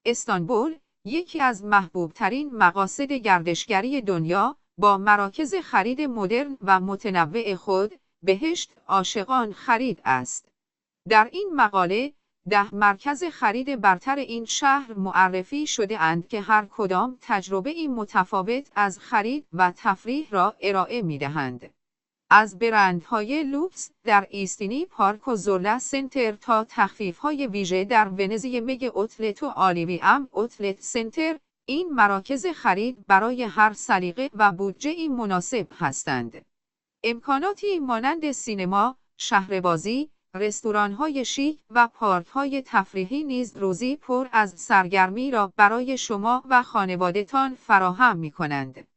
استانبول، یکی از محبوبترین مقاصد گردشگری دنیا، با مراکز خرید مدرن و متنوع خود، بهشت عاشقان خرید است. در این مقاله، 10 مرکز خرید برتر این شهر معرفی شده اند که هر کدام تجربه‌ای متفاوت از خرید و تفریح را ارائه می‌دهند. از برندهای لوکس در ایستینی پارک و زولا سنتر تا تخفیف‌های ویژه در ونزی مگ اوتلت و آلیوی ام اوتلت سنتر، این مراکز خرید برای هر سلیقه و بودجه‌ای مناسب هستند. امکاناتی مانند سینما، شهربازی، رستوران‌های شیک و پارک‌های تفریحی نیز روزی پر از سرگرمی را برای شما و خانواده‌تان فراهم می‌کنند.